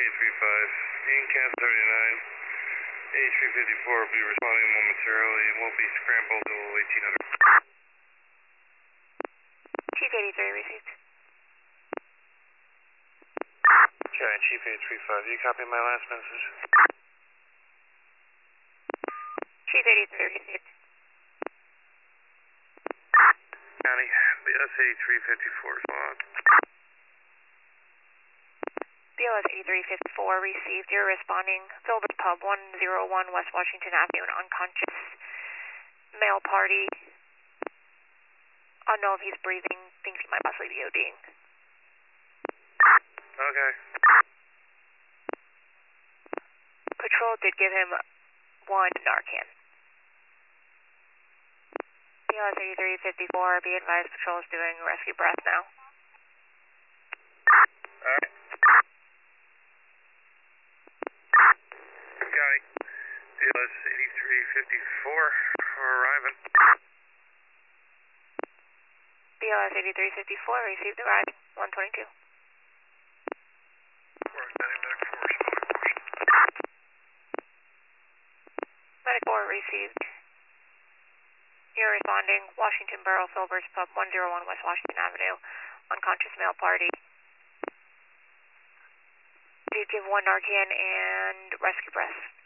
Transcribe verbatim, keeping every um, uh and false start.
eight three five, in Cat thirty-nine, H three fifty-four will be responding momentarily and will be scrambled to eighteen hundred. Chief eighty-three received. Okay, Chief eight three five, you copy my last message? Chief eighty-three received. County, B S eighty-three fifty-four, respond. B L S eighty-three fifty-four received. You're responding. Filbert Pub, one oh one West Washington Avenue, an unconscious male party. I don't know if he's breathing. Thinks he might possibly be ODing. Okay. Patrol did give him one Narcan. B L S eighty-three fifty-four, be advised patrol is doing rescue breath now. Alright. Got it. B L S eighty-three fifty-four, we're arriving. B L S eighty-three fifty-four received arriving, one twenty-two. Medic four received. You're responding. Washington Borough, Filbert's Pub, one oh one West Washington Avenue, unconscious male party. Did give one Narcan and rescue breath.